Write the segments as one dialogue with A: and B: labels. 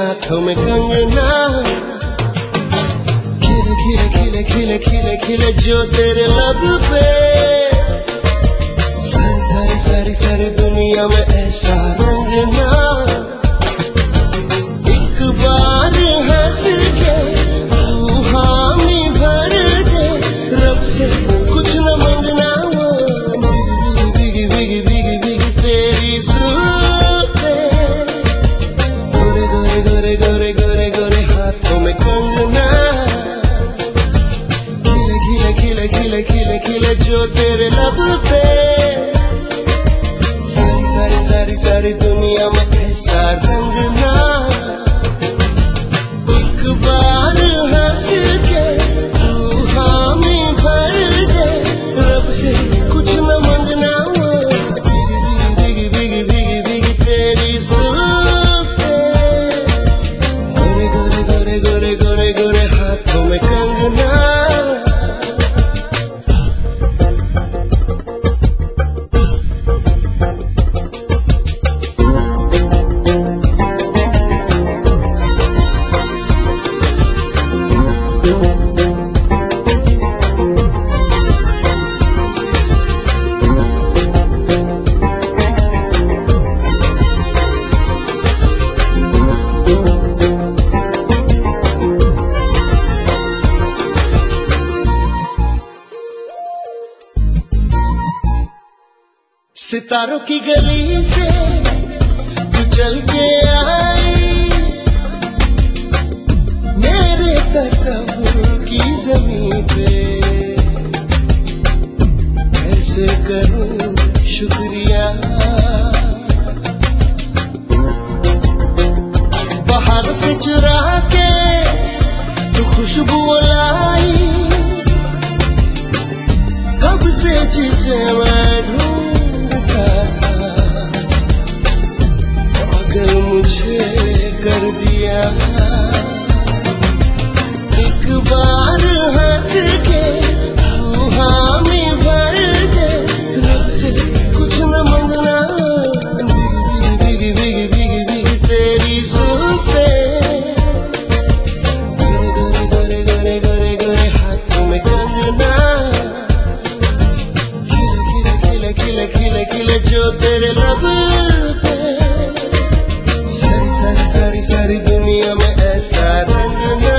A: हाथों में कंगना, खिले खिले खिले खिले खिले खिले जो तेरे लब पे, सारी सारी सारी सारी दुनिया में ऐसा रंगना। एक बार हंस के तू हामी भर दे, रब से कुछ न मांगना, भीगी भीगी भीगी भीगी तेरी सूरतें, गोरे गोरे गोरे गोरे गोरे गोरे हाथों में कंगना, खिले खिले खिले खिले खिले जो तेरे लब पे, सारी सारी सारी सारी दुनिया में ऐसा रंगना। एक बार हंस के तू हामी भर दे, रब से कुछ न मांगना, भीगी भीगी भीगी भीगी तेरी सूरतें, गोरे गोरे गोरे गोरे गोरे गोरे हाथों में कंगना। सितारों की गली से तू चल के आई, मेरे तस्वीर की जमीन पे, कैसे करूं शुक्रिया। बाहर से चुरा के तू खुशबू लाई, कब से जिसे मैं ढूंढता था, अगर मुझे कर दिया। एक बार हंस के तू हामी भर दे, रब से कुछ न मांगना, भीगी भीगी भीगी भीगी तेरी सूरतें, गोरे गोरे गोरे गोरे गोरे हाथों में कंगना, खिले खिले खिले खिले जो तेरे लब पे, सारी सारी सारी सारी दुनिया में ऐसा रंगना।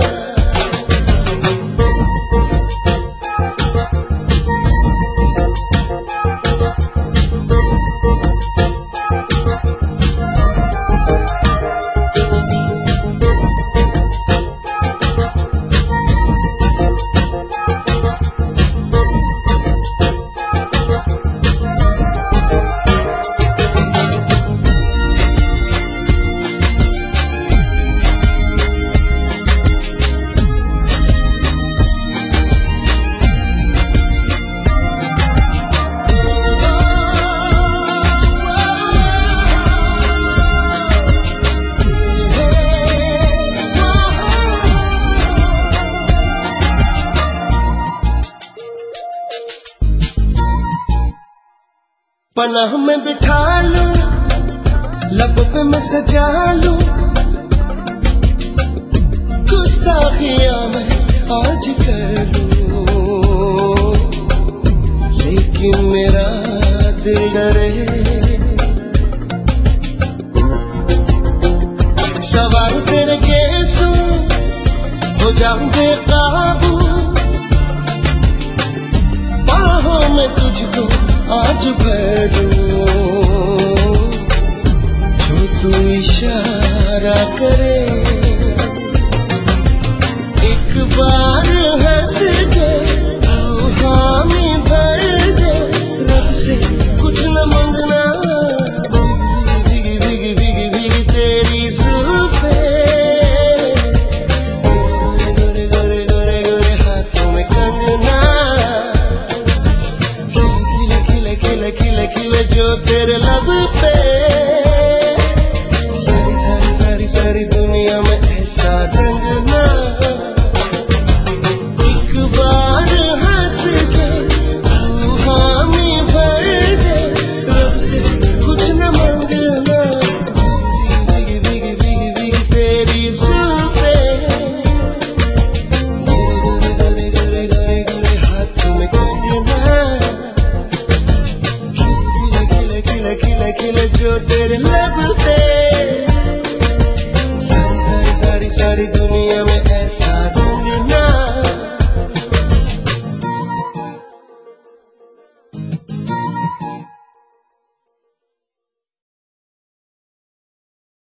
A: पनाह में बिठा लूं, लब पे मैं सजा लूं, गुस्ताखियां मैं आज कर लूं, लेकिन मेरा दिल डरे। सवार तेरे केसों हो जाऊं बेकाबू, बाहों में तुझको आज भर दूं, जो तू इशारा करे। एक बार हंस के तू हामी भर दे, रब से कुछ न मांगना, भीगी भीगी भीगी भीगी तेरी सूरतें, गोरे गोरे गोरे गोरे हाथों में कंगना, खिले खिले जो तेरे लब पे, सारी सारी सारी सारी